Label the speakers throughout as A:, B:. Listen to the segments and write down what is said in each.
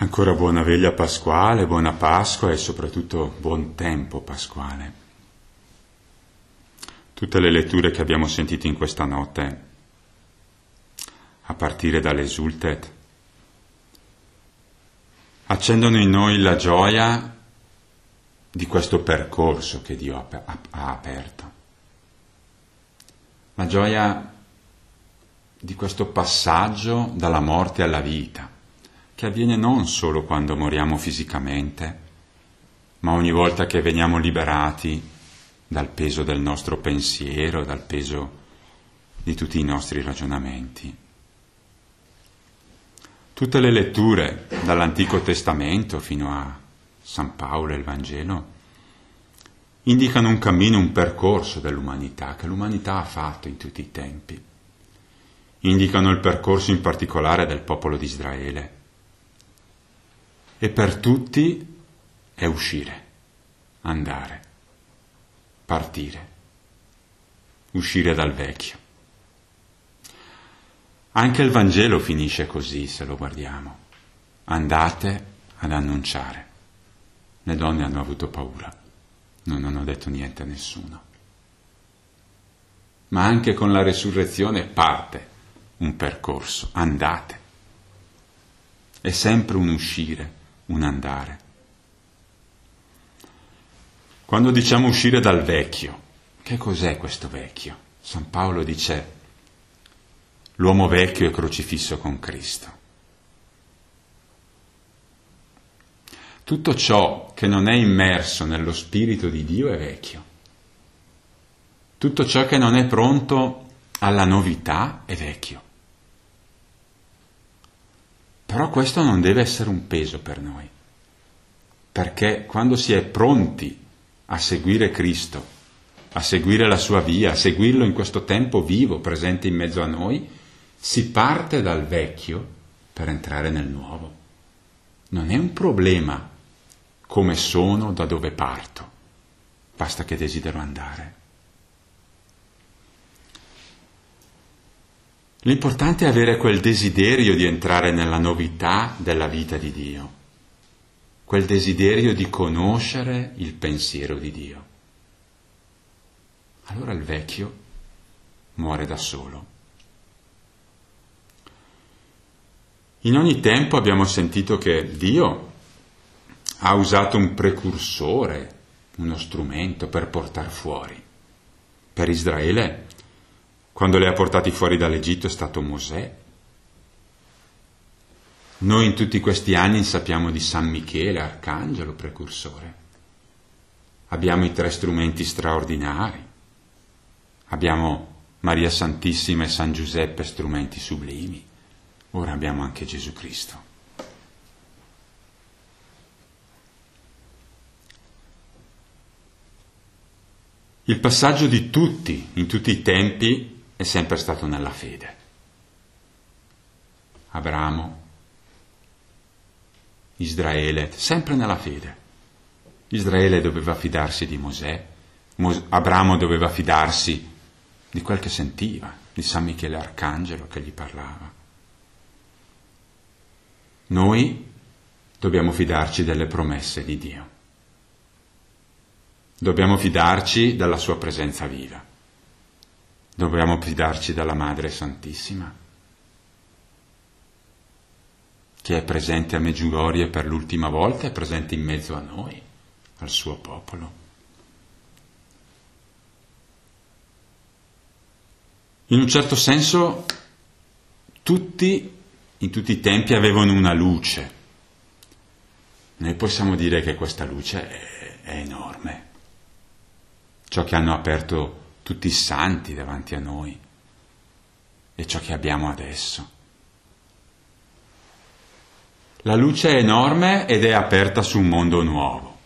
A: Ancora buona veglia pasquale, buona Pasqua e soprattutto buon tempo pasquale. Tutte le letture che abbiamo sentito in questa notte, a partire dall'Esultet, accendono in noi la gioia di questo percorso che Dio ha aperto. La gioia di questo passaggio dalla morte alla vita, che avviene non solo quando moriamo fisicamente, ma ogni volta che veniamo liberati dal peso del nostro pensiero, dal peso di tutti i nostri ragionamenti. Tutte le letture dall'Antico Testamento fino a San Paolo e il Vangelo indicano un cammino, un percorso dell'umanità che l'umanità ha fatto in tutti i tempi. Indicano il percorso in particolare del popolo di Israele. E per tutti è uscire, andare, partire, uscire dal vecchio. Anche il Vangelo finisce così, se lo guardiamo. Andate ad annunciare. Le donne hanno avuto paura, non hanno detto niente a nessuno. Ma anche con la resurrezione parte un percorso, andate. È sempre un uscire, un andare. Quando diciamo uscire dal vecchio, che cos'è questo vecchio? San Paolo dice: l'uomo vecchio è crocifisso con Cristo. Tutto ciò che non è immerso nello Spirito di Dio è vecchio. Tutto ciò che non è pronto alla novità è vecchio. Però questo non deve essere un peso per noi, perché quando si è pronti a seguire Cristo, a seguire la sua via, a seguirlo in questo tempo vivo, presente in mezzo a noi, si parte dal vecchio per entrare nel nuovo. Non è un problema come sono, da dove parto, basta che desidero andare. L'importante è avere quel desiderio di entrare nella novità della vita di Dio, quel desiderio di conoscere il pensiero di Dio. Allora il vecchio muore da solo. In ogni tempo abbiamo sentito che Dio ha usato un precursore, uno strumento per portar fuori. Per Israele, quando li ha portati fuori dall'Egitto, è stato Mosè. Noi in tutti questi anni sappiamo di San Michele, arcangelo precursore. Abbiamo i 3 strumenti straordinari. Abbiamo Maria Santissima e San Giuseppe, strumenti sublimi. Ora abbiamo anche Gesù Cristo. Il passaggio di tutti, in tutti i tempi, è sempre stato nella fede. Abramo, Israele, sempre nella fede. Israele doveva fidarsi di Mosè, Abramo doveva fidarsi di quel che sentiva, di San Michele Arcangelo che gli parlava. Noi dobbiamo fidarci delle promesse di Dio. Dobbiamo fidarci della sua presenza viva. Dobbiamo fidarci della Madre Santissima, che è presente a Medjugorje per l'ultima volta, è presente in mezzo a noi, al suo popolo. In un certo senso, tutti, in tutti i tempi, avevano una luce. Noi possiamo dire che questa luce è enorme. Ciò che hanno aperto tutti i santi davanti a noi e ciò che abbiamo adesso. La luce è enorme ed è aperta su un mondo nuovo,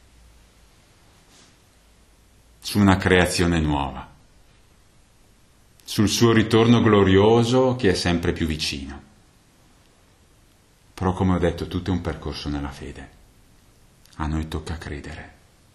A: su una creazione nuova, sul suo ritorno glorioso che è sempre più vicino. Però, come ho detto, tutto è un percorso nella fede. A noi tocca credere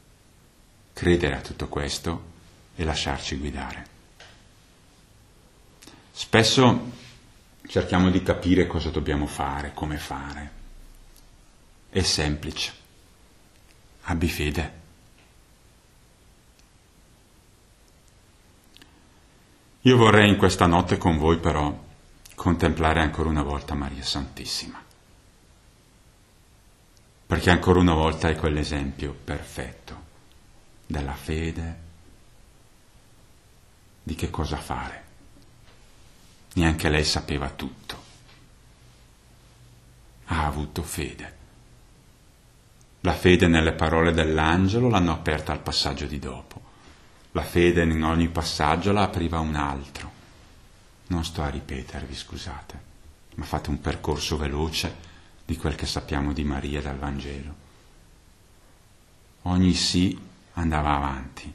A: a tutto questo e lasciarci guidare. Spesso cerchiamo di capire cosa dobbiamo fare, come fare. è semplice. Abbi fede. Io vorrei in questa notte con voi però contemplare ancora una volta Maria Santissima, perché ancora una volta è quell'esempio perfetto della fede, di che cosa fare. Neanche lei sapeva tutto. Ha avuto fede. La fede nelle parole dell'angelo l'hanno aperta al passaggio di dopo. La fede in ogni passaggio la apriva un altro. Non sto a ripetervi, scusate, ma fate un percorso veloce di quel che sappiamo di Maria dal Vangelo. Ogni sì andava avanti.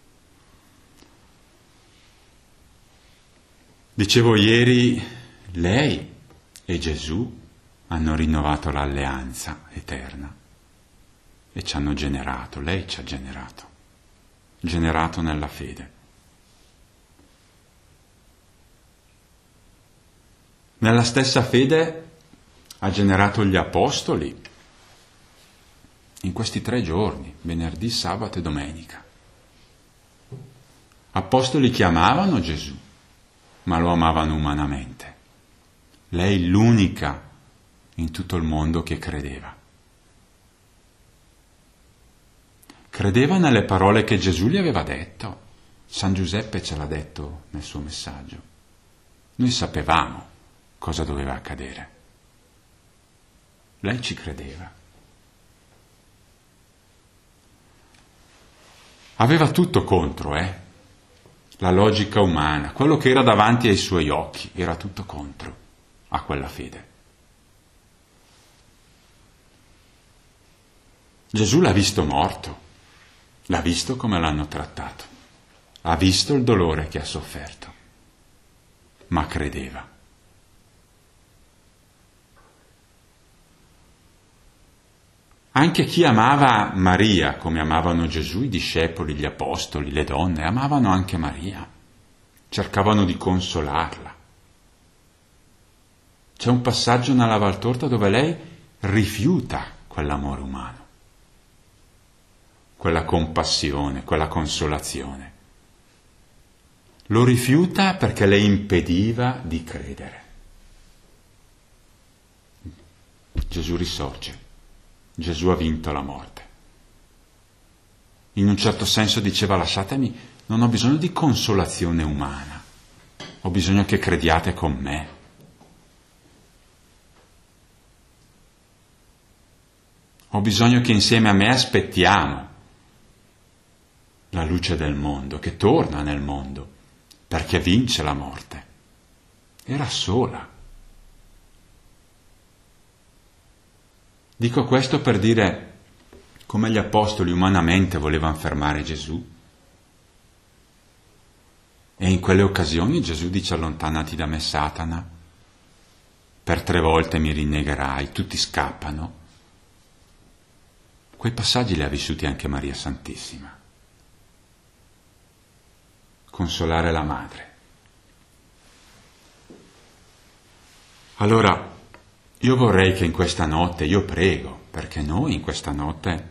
A: Dicevo ieri, lei e Gesù hanno rinnovato l'alleanza eterna e ci hanno generato, lei ci ha generato nella fede. Nella stessa fede ha generato gli apostoli in questi 3 giorni, venerdì, sabato e domenica. Apostoli che amavano Gesù, ma lo amavano umanamente. Lei l'unica in tutto il mondo che credeva. Credeva nelle parole che Gesù gli aveva detto. San Giuseppe ce l'ha detto nel suo messaggio. Noi sapevamo cosa doveva accadere. Lei ci credeva. Aveva tutto contro, La logica umana, quello che era davanti ai suoi occhi, era tutto contro a quella fede. Gesù l'ha visto morto, l'ha visto come l'hanno trattato, ha visto il dolore che ha sofferto, ma credeva. Anche chi amava Maria, come amavano Gesù, i discepoli, gli apostoli, le donne, amavano anche Maria, cercavano di consolarla. C'è un passaggio nella Valtorta dove lei rifiuta quell'amore umano, quella compassione, quella consolazione. Lo rifiuta perché le impediva di credere. Gesù risorge. Gesù ha vinto la morte. In un certo senso diceva: lasciatemi, non ho bisogno di consolazione umana, ho bisogno che crediate con me. Ho bisogno che insieme a me aspettiamo la luce del mondo, che torna nel mondo, perché vince la morte. Era sola. Dico questo per dire come gli apostoli umanamente volevano fermare Gesù. E in quelle occasioni Gesù dice: allontanati da me, Satana, per 3 volte mi rinnegherai, tutti scappano. Quei passaggi li ha vissuti anche Maria Santissima. Consolare la madre. Allora, io vorrei che in questa notte, io prego, perché noi in questa notte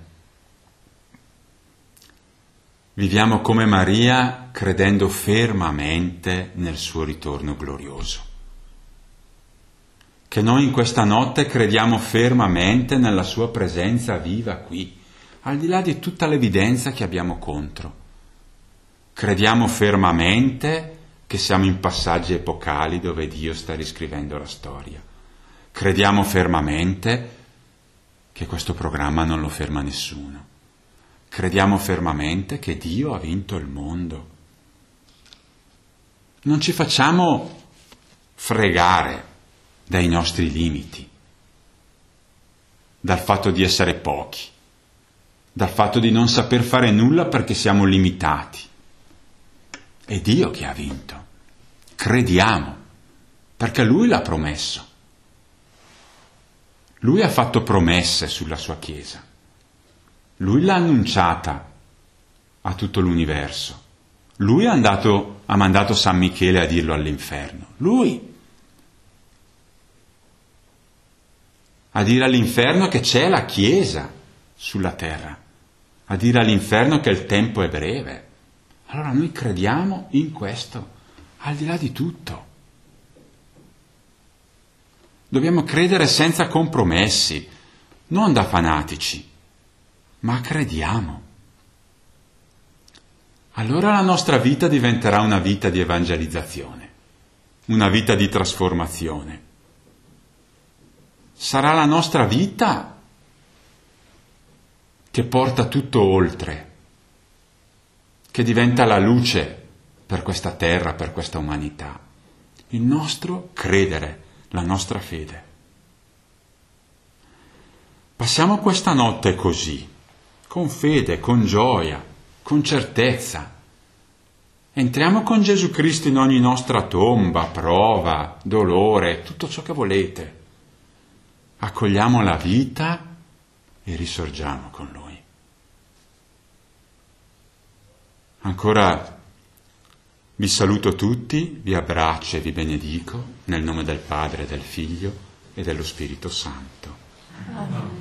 A: viviamo come Maria, credendo fermamente nel suo ritorno glorioso. Che noi in questa notte crediamo fermamente nella sua presenza viva qui, al di là di tutta l'evidenza che abbiamo contro. Crediamo fermamente che siamo in passaggi epocali dove Dio sta riscrivendo la storia. Crediamo fermamente che questo programma non lo ferma nessuno. Crediamo fermamente che Dio ha vinto il mondo. Non ci facciamo fregare dai nostri limiti, dal fatto di essere pochi, dal fatto di non saper fare nulla perché siamo limitati. È Dio che ha vinto. Crediamo, perché Lui l'ha promesso. Lui ha fatto promesse sulla sua Chiesa. Lui l'ha annunciata a tutto l'universo. Lui ha mandato San Michele a dirlo all'inferno. Lui. a dire all'inferno che c'è la Chiesa sulla terra, a dire all'inferno che il tempo è breve. Allora noi crediamo in questo, al di là di tutto. Dobbiamo credere senza compromessi, non da fanatici, ma crediamo. Allora la nostra vita diventerà una vita di evangelizzazione, una vita di trasformazione. Sarà la nostra vita che porta tutto oltre, che diventa la luce per questa terra, per questa umanità. Il nostro credere, la nostra fede. Passiamo questa notte così, con fede, con gioia, con certezza. Entriamo con Gesù Cristo in ogni nostra tomba, prova, dolore, tutto ciò che volete. Accogliamo la vita e risorgiamo con Lui. Ancora vi saluto tutti, vi abbraccio e vi benedico nel nome del Padre, del Figlio e dello Spirito Santo.
B: Amen.